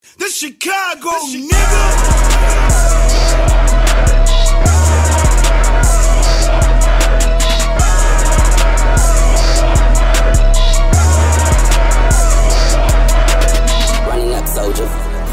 The Chicago nigga. Running up, soldier.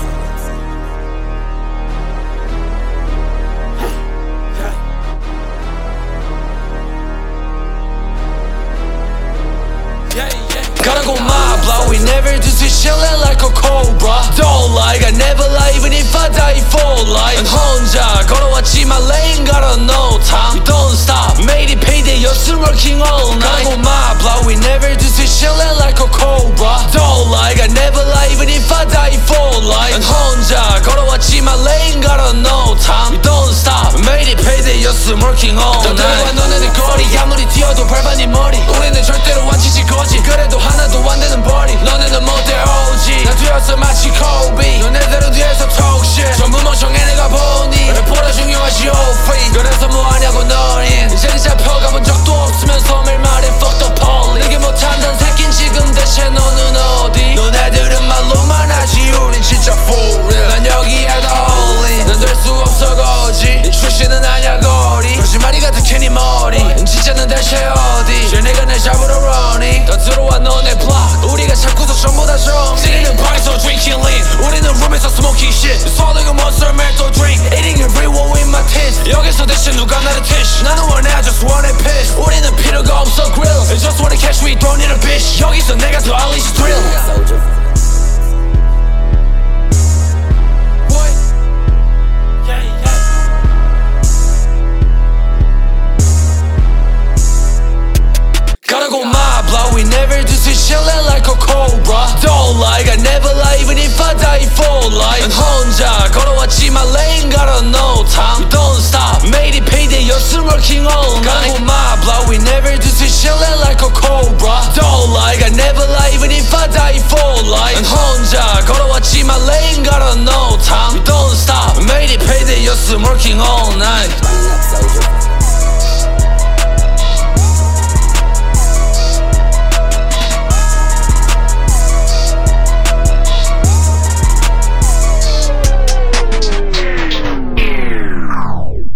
Gotta go my block, we never do shit chillin' like a cobra. Don't like, I never lie even if I die for life. 난 혼자 걸어왔지만 lane gotta no time. Don't stop, made it payday, you're still working all night. Gotta go my block, we never do shit chillin' like a cobra. Don't like, I never lie even if I die for life. 난 혼자 걸어왔지만 lane gotta no time. Don't stop, made it payday, you're still working all night. 너들과 너네들 거리 아무리 뛰어도 밟아 네 머리. 우리는 절대로 완치지 거지. 그래도 하나도 안 되는 버리. 너네는 모델 OG, 난 뒤였어 마치 Kobe. 너네들은 뒤에서 talk shit. 전부 멍청해 내가 보니 랩보다 중요하지 오피. 그래서 뭐하냐고 너흰 이제 잡혀가본 적도 없으면서 매일 말해 fuck the police. 이게 못한다는 새낀 지금 대체 너는 어디. 너네들은 말로만 하지 우린 진짜 for real. 난 여기에 다 all in. 난 될 수 없어 거지. 네 출신은 아냐 거리. 거짓말이 가득해 네 머리. 진짜는 대체 어디. 쟤네가 날 잡으러 running. 더 들어와 너네 block. 우리가 자꾸서 전부 다 정. 우리는 방에서 drinking lean. 우리는 룸에서 smoking shit. 설레고 monster 또 drink. Eating every wall in my tent. 여기서 대체 누가 나를 tish. 나는 원해 I just want it piss. 우리는 필요가 없어 grill. I just wanna catch me don't need a bitch. 여기서 내가 더 알리지 thrill. Soldier. Gotta go my block, we never do shit chillin' like a cobra. Don't like, I never lie even if I die for life. 난 혼자 걸어왔지만 lane gotta no time. Don't stop, made it payday, you're still working all night. Gotta go my block, we never do shit chillin' like a cobra. Don't like, I never lie even if I die for life. 난 혼자 걸어왔지만 lane gotta no time. Don't stop, made it payday, you're still working all night.